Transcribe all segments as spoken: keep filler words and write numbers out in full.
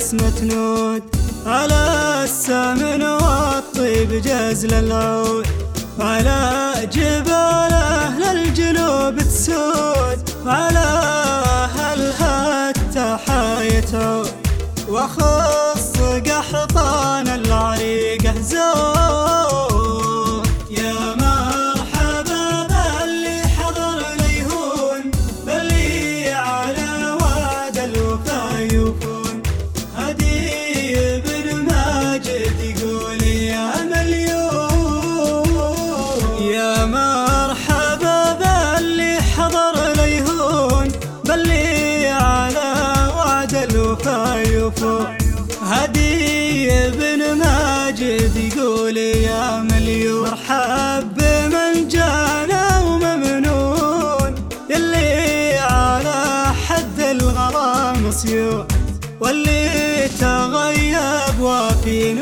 نسمة نود على السمن والطيب جزل العود، على جبال أهل الجنوب تسود، على أهلها التحايا تعود، وخص قحطان العريقة زود. يا مرحبا باللي حضر ليهون، باللي على وعد الوفا يوفون، هدي بن ماجد يقول يا مليون. يا مرحبا باللي حضر ليهون، باللي على وعد الوفا يوفون، هدي بن ماجد يقول يا مليون. مرحب بمن جانا وممنون، يلي على حد الغرام صيون، واللي تغيب وافين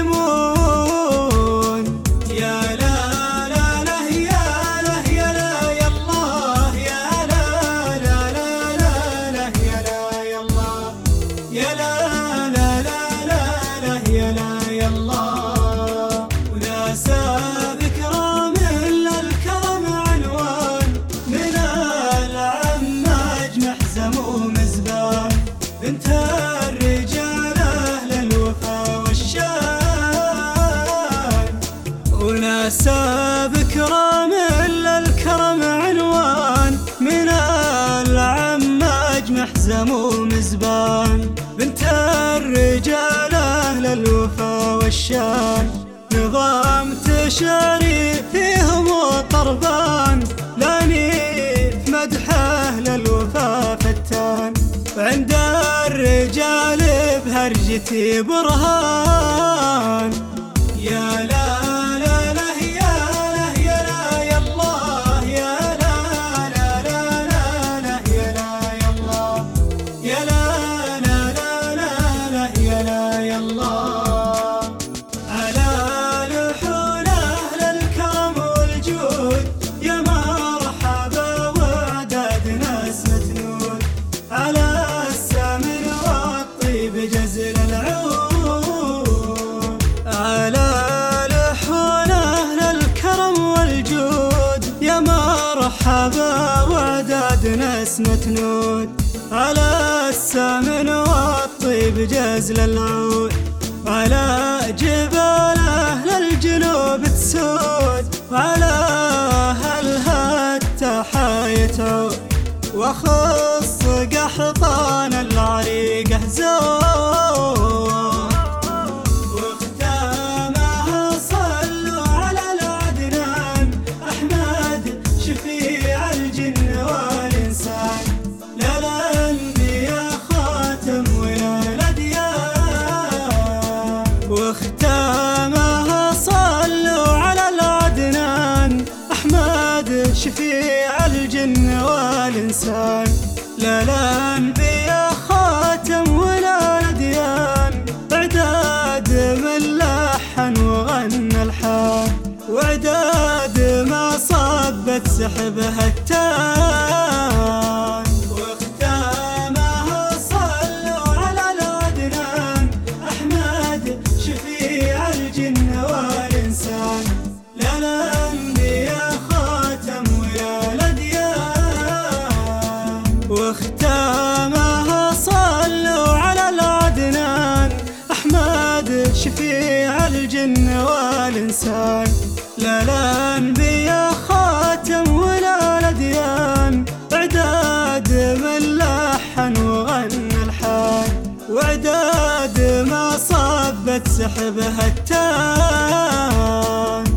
ويمون. يا لا لا لا يا لا يا لا يا الله، يا لا لا لا لا لا يا لا يا الله، يا لا لا لا لا لا يا لا يا الله. وناسى بكرام للكرم عنوان، من العماج محزم ومزبان، بنت الرجال أهل الوفا والشان. وناسى بكرام للكرم عنوان، من العماج محزم ومزبان، بنت الرجال أهل الوفا والشان. نظام تشاري فيهم وطربان، لاني في مدح أهل الوفا فتان، وعند الرجال بهرجتي برهان. يا لا لا لا يا لا يا لا يا الله، يا لا لا لا لا لا يا لا يا الله، يا لا لا لا لا لا يا لا يا الله. على لحون أهل الكرم والجود، يا مرحبا وعداد نسمة نود، على السمن والطيب جزل العود. على لحون أهل الكرم والجود، يا مرحبا وعداد نسمة نود، على السمن والطيب جزل العود، على جبال أهل الجنوب تسود، على أهلها التحايا تعود، وخص قحطان العريقة زود. وختامها صلوا على العدنان، أحمد شفيع الجن والإنسان، لا الأنبياء خاتم ولا الأديان. وختامها صلوا على العدنان، أحمد شفيع الجن والإنسان، لا الأنبياء خاتم ولا الأديان. إعداد من لحن وغنى الحان، وإعداد ما صبت سحبها التان. وختامها صلوا على العدنان، أحمد شفيع الجن والإنسان، لا الأنبياء خاتم ولا الأديان. وختامها صلوا على العدنان، أحمد شفيع الجن والإنسان، لا الأنبياء خاتم ولا الأديان. إعداد من لحن وغنى الحان، وإعداد ما صبت سحبها التان.